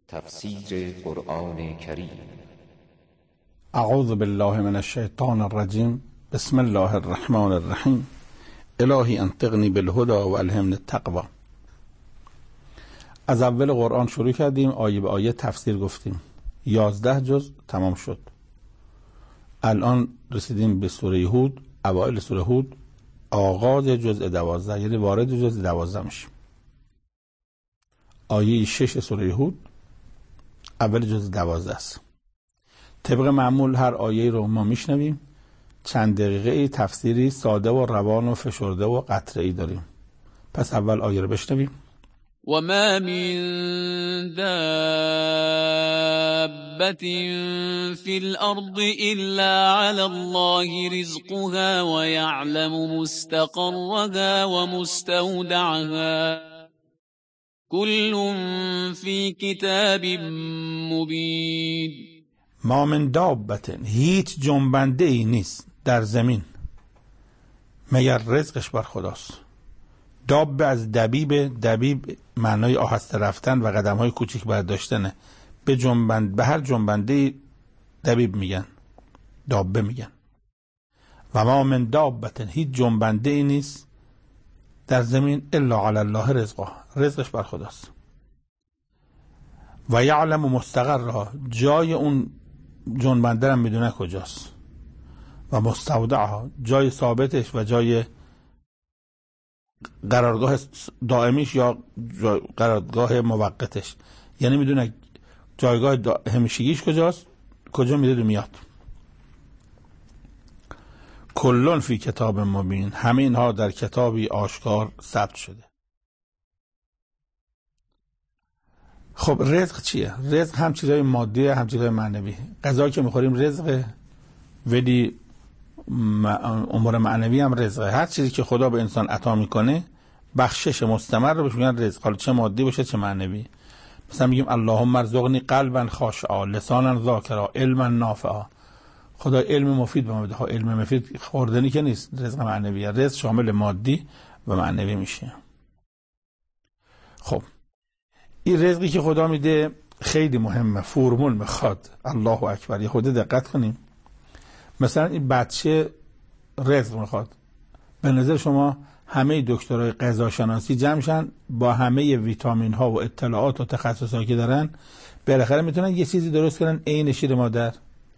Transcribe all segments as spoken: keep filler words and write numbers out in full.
تفسیر قرآن کریم. اعوذ بالله من الشیطان الرجیم. بسم الله الرحمن الرحیم. الهی انطقنی بالهدى و الهمنی التقوی. از اول قرآن شروع کردیم، آیه به آیه تفسیر گفتیم. یازده جز تمام شد. الان رسیدیم به سوره هود، اوائل سوره هود، آغاز جزء دوازده، یعنی وارد جزء دوازده میشیم. آیه شش سوره هود اول جزء دوازده است. طبق معمول هر آیه رو ما میشنویم، چند دقیقه تفسیری ساده و روان و فشرده و قطعی داریم. پس اول آیه رو بشنویم. و ما من دابة في الأرض إلا على الله رزقها ويعلم مستقرها ومستودعها كل في كتاب مبين. ما من دابة، هیچ جنبنده ای نیست در زمین مگر رزقش بر خداست. دابه از دبیب، دبیب معنای آهسته رفتن و قدم های کوچیک برداشتنه. به جنبند به هر جنبنده دبیب میگن، دابه میگن. و ما من دابة، هیچ جنبنده ای نیست در زمین الا علی الله رزقها، رزقش بر خداست. و یعلم مستقرها، جای اون جنبنده هم میدونه کجاست. و مستودعها، جای ثابتش و جای قرارگاه دائمیش یا قرارگاه موقتش، یعنی میدونه جایگاه همیشگیش کجاست، کجا میره و میاد. کلون فی کتاب مبین، همه اینها در کتابی آشکار ثبت شده. خب رزق چیه؟ رزق هم چیزای مادی هم چیزای معنوی. غذا که میخوریم رزقه، ولی امور معنوی هم رزقه. هر چیزی که خدا به انسان عطا میکنه بخشش مستمر رو بهش میگن رزق، حالا چه مادی باشه چه معنوی. مثلا میگیم اللهم ارزقنی قلبا خاشعا، لسانا ذاکرا، علما نافعا. خدا علم مفید به ما بده. علم مفید خوردنی که نیست، رزق معنویه. رزق شامل مادی و معنوی میشه. خب این رزقی که خدا میده خیلی مهمه، فرمول میخواد. الله اکبر. یه خود دقت کنیم. مثلا این بچه رزق میخواد. به نظر شما همه دکترای غذاشناسی جمع شن با همه ویتامین ها و اطلاعات و تخصصاتی که دارن، بالاخره میتونن یه چیزی درست کنن عین شیر مادر.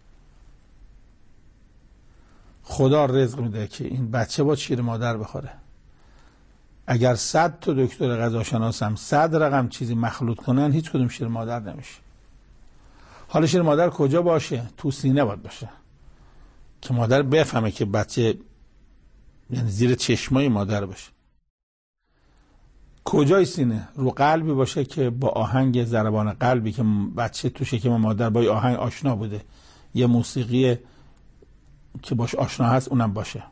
خدا رزق میده که این بچه با شیر مادر بخوره. اگر صد تا دکتر غذاشناس هم صد رقم چیزی مخلوط کنن، هیچ کدوم شیر مادر نمیشه. حالا شیر مادر کجا باشه؟ تو سینه باید باشه که مادر بفهمه که بچه، یعنی زیر چشمای مادر باشه. کجای سینه؟ رو قلبی باشه که با آهنگ ضربان قلبی که بچه تو شکم مادر با آهنگ آشنا بوده، یه موسیقی که باش آشنا هست اونم باشه.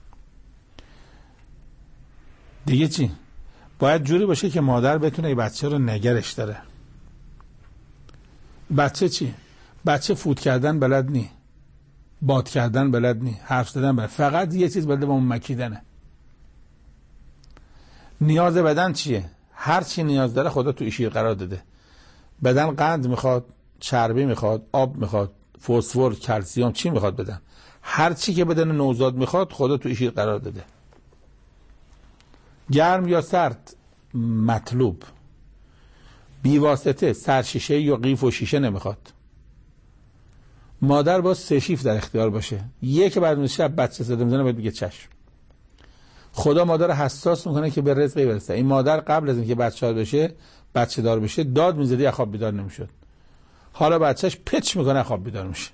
دیگه چی؟ باید جوری باشه که مادر بتونه این بچه رو نگرش داره. بچه چی؟ بچه فوت کردن بلد نی، باد کردن بلد نی، حرف زدن بلد، فقط یه چیز بلده با اون مکیدنه. نیاز بدن چیه؟ هر چی نیاز داره خدا تو شیر قرار داده. بدن قند میخواد، چربی میخواد، آب میخواد، فسفر، کلسیم، چی میخواد بدن؟ هر چی که بدن نوزاد میخواد خدا تو شیر قرار داده. گرم یا سرد مطلوب، بی واسطه سرشیشه یا قیف و شیشه نمیخواد. مادر با سه شیفت در اختیار باشه. یک بعد از شب بچه زده میزنه باید بگه چشم. خدا مادر حساس میکنه که به رزقی برسه. این مادر قبل از اینکه بچه دار بشه، بچه دار بشه، داد میزدی خواب بیدار نمیشد. حالا بچهش پچ میکنه خواب بیدار میشه.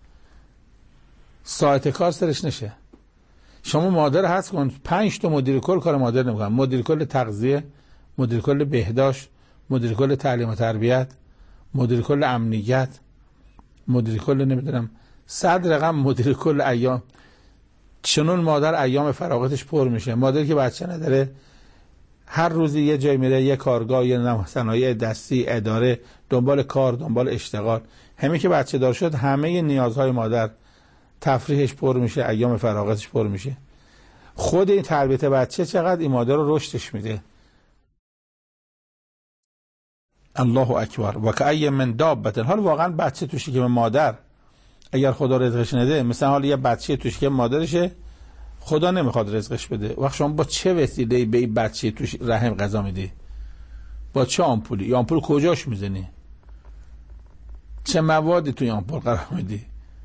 ساعت کار سرش نشه. شما مادر هست کن، پنج تا مدیر کل کار مادر نمیکنن. مدیر کل تغذیه، مدیر کل بهداشت، مدیر کل تعلیم و تربیت، مدیر کل امنیت، مدیر کل نمیدونم صد رقم مدیر کل ایام. چنون مادر ایام فراغتش پر میشه. مادر که بچه نداره هر روزی یه جای میره، یه کارگاه، یه صنایع دستی، اداره، دنبال کار، دنبال اشتغال. همین که بچه دار شد همه نیازهای مادر، تفریحش پر میشه، ایام فراغتش پر میشه. خود این تربیت بچه چقدر این مادر رو رشدش میده. الله اکبر. و که ای من دابه، حال واقعا بچه تو شکم مادر اگر خدا رزقش نده، مثلا حال یه بچه تو شکم مادرشه خدا نمیخواد رزقش بده، وقت شما با چه وسیله‌ای به این بچه تو رحم غذا میدی؟ با چه آمپولی؟ یا آمپول کجاش میزنی؟ چه موادی توی آمپول قرار میدی؟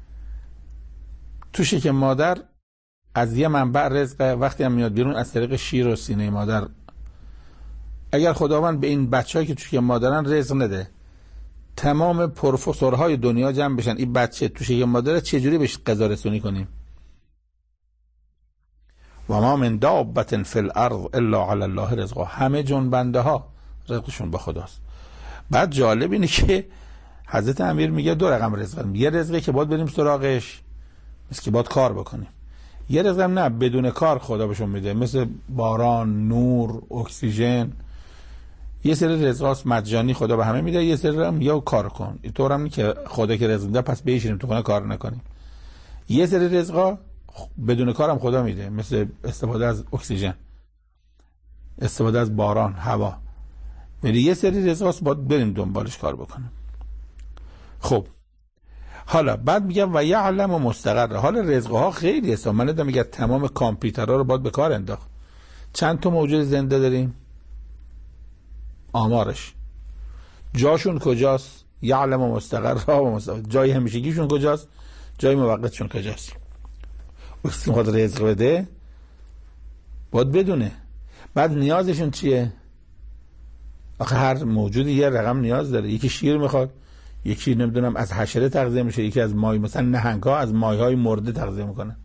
تو شکم مادر از یه منبع رزق، وقتی هم میاد بیرون از طریق شیر و سینه مادر. اگر خداوند به این بچه‌ای که تو شکم مادرن رزق نده، تمام پروفسورهای دنیا جمع بشن این بچه تو شکم مادر چجوری بهش غذا رسونی کنیم؟ و ما من دابة فی الارض الا علی الله رزقها، همه جنبنده ها رزقشون با خداست. بعد جالب اینه که حضرت امیر میگه دو رقم رزق، یه رزقی که باید بریم سراغش، مثل که باید کار بکنیم. یه رزق هم نه، بدون کار خدا بهشون میده، مثل باران، نور، اکسیژن. یه سری رزقاست مجانی خدا به همه میده، یه سری هم یا کار کن. اینطور هم نی که خدا که رزق میده پس بشینیم تو خونه کار نکنیم. یه سری رزقا بدون کارم خدا میده، مثل استفاده از اکسیژن، استفاده از باران، هوا. ولی یه سری رزقاست باید بریم دنبالش کار بکنیم. خب حالا بعد میگم و یعلم و مستقر. حالا رزقها خیلی هست، من نمیگم میگه تمام کامپیوترها رو باید به کار انداخت. چند تا موجود زنده داریم؟ آمارش، جاشون کجاست؟ یعلم و مستقرها و مستقر. جای همیشگیشون کجاست؟ جای موقتشون کجاست؟ وقتی میخواد رزق بده باید بدونه. بعد نیازشون چیه؟ آخه هر موجودی یه رقم نیاز داره. یکی شیر میخواد، یکی نمیدونم از حشره تغذیه میشه، یکی از مای، مثلا نهنگ‌ها از مایهای مرده تغذیه میکنن.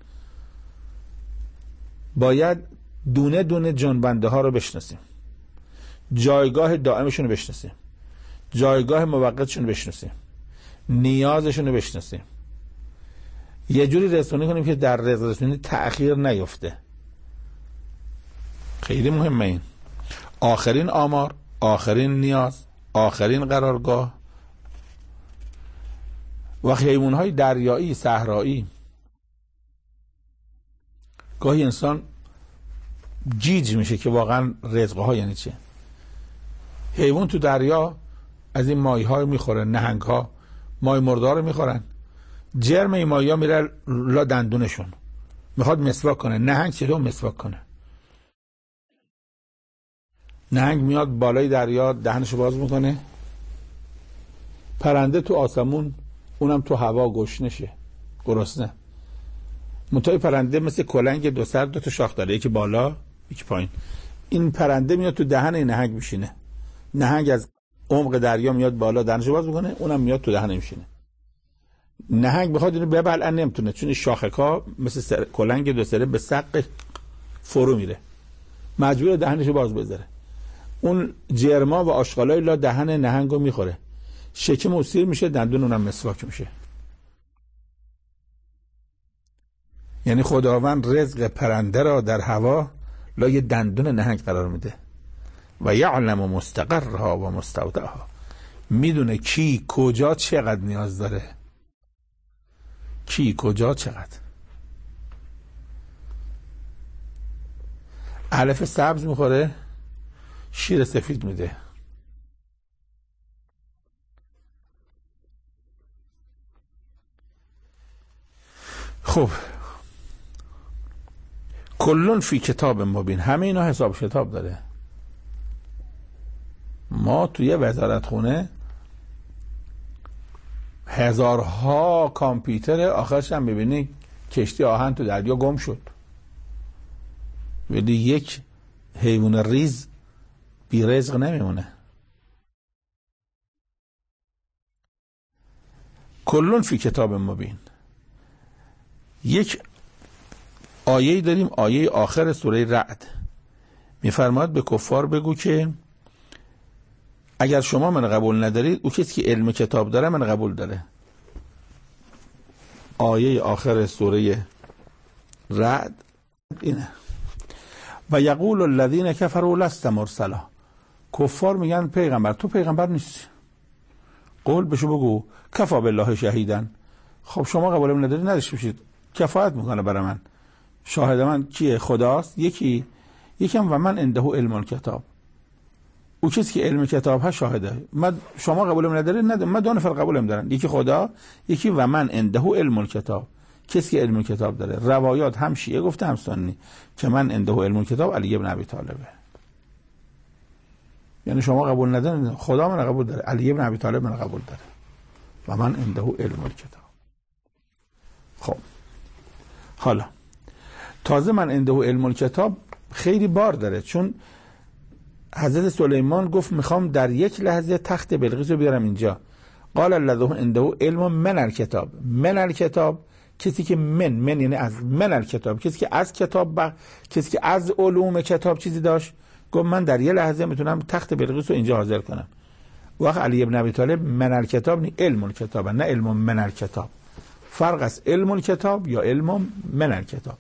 باید دونه دونه جنبنده ها رو بشناسیم، جایگاه دائمشون رو بشناسیم، جایگاه موقتشون رو بشناسیم، نیازشون رو بشناسیم، یه جوری رسونی کنیم که در رزق رسونی تأخیر نیفته. خیلی مهمه این. آخرین آمار، آخرین نیاز، آخرین قرارگاه. و حیوان‌های دریایی، صحرایی، گاهی انسان گیج میشه که واقعا رزقها یعنی چه. حیوان تو دریا از این ماهی‌ها میخوره، نهنگ‌ها ماهی مرده رو میخورن، جرم این ماهی‌ها میره لا دندونشون، میخواد مسواک کنه. نهنگ چطور مسواک کنه؟ نهنگ میاد بالای دریا دهنشو باز میکنه. پرنده تو آسمون، اونم تو هوا گشنشه، گرسنه. منتهای پرنده مثل کلنگ دو سر، دو تا شاخ داره، یکی بالا یکی پایین. این پرنده میاد تو دهن این نهنگ میشینه. نهنگ از عمق دریا میاد بالا دهنشو باز میکنه، اونم میاد تو دهن میشینه. نهنگ میخواد اینو ببلعه نمیتونه، چون شاخک‌ها مثل سر... کلنگ دو سره به سق فرو میره، مجبور دهنشو باز بذاره. اون جرما و آشغالای لا دهن نهنگو میخوره، شکم اسیر میشه، دندون اونم مسواک میشه. یعنی خداوند رزق پرنده را در هوا لای دندون نهنگ قرار میده. و یعلم مستقرها و مستودعها، میدونه کی کجا چقدر نیاز داره، کی کجا چقدر. علف سبز میخوره، شیر سفید میده. خب کلون فی کتاب مبین، همه اینا حساب کتاب داره. ما توی وزارت خونه هزارها کامپیوتر، آخرش هم میبینی کشتی آهن تو دریا گم شد، ولی یک حیوان ریز بی رزق نمیمونه. کلون فی کتاب مبین. یک آیه داریم، آیه آخر سوره رعد، میفرماد به کفار بگو که اگر شما من قبول ندارید، او کسی که علم کتاب داره من قبول داره. آیه آخر سوره رعد اینه. و یقول الذین کفروا لست مرسلا، کفار میگن پیغمبر تو پیغمبر نیستی. قول بشو بگو کفا بالله شهیدن، خب شما قبول ندارید نداشته باشید، کفایت میکنه برای من. شاهد من کیه؟ خداست. یکی یکم و من عنده علم الکتاب، او کسی که علم کتاب ها شاهده. ما شما قبولم ندارید؟ نه، من دو نفر قبولم دارن، یکی خدا، یکی و من عنده علم الکتاب. کسی که علم کتاب داره، روایات هم شیعه گفته هم سنی که من عنده علم الکتاب علی ابن ابی طالبه. یعنی شما قبول ندارید، خدا من قبول داره، علی ابن ابی طالب من قبول داره و من عنده علم الکتاب. خب حالا تازه من عنده علم الکتاب خیلی بار داره، چون حضرت سلیمان گفت میخوام در یک لحظه تخت بلقیس رو بیارم اینجا. قال الذی عنده علم من الکتاب. من الکتاب کسی که من من یعنی از من الکتاب، کسی که از کتاب ب... کسی که از علوم کتاب چیزی داشت، گفت من در یک لحظه میتونم تخت بلقیس رو اینجا حاضر کنم. وقت علی ابن ابی طالب من الکتاب نه علم الکتاب، نه علم من الکتاب. فرق است علم الکتاب یا علم من الکتاب.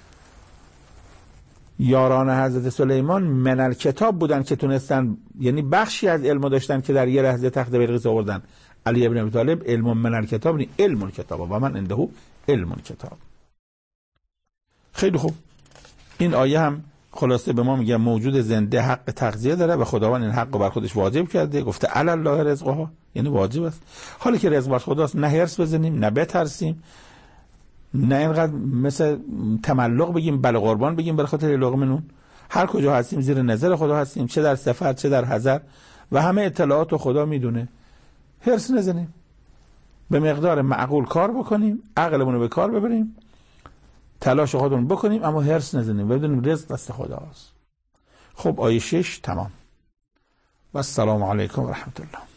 یاران حضرت سلیمان من الکتاب بودن که تونستن، یعنی بخشی از علم داشتن که در یه لحظه تخت بلقیس آوردن. علی ابن ابی طالب علم من الکتاب نه علم الکتاب و من عنده علم الکتاب. خیلی خوب، این آیه هم خلاصه به ما میگه موجود زنده حق تغذیه داره و خداوند این حق رو بر خودش واجب کرده، گفته علی الله رزقها، یعنی واجب است. حالا که رزق بر خداست، نه هرس بزنیم، نه بترسیم، نه اینقدر مثل تملق بگیم بله قربان بگیم برای خاطر لقمه نون. هر کجا هستیم زیر نظر خدا هستیم، چه در سفر چه در حضر، و همه اطلاعات رو خدا میدونه. هرس نزنیم، به مقدار معقول کار بکنیم، عقلمون رو به کار ببریم، تلاش خودمون بکنیم، اما هرس نزنیم و بدونیم رزق دست خداست. خب آیه شش تمام. و السلام علیکم و رحمت الله.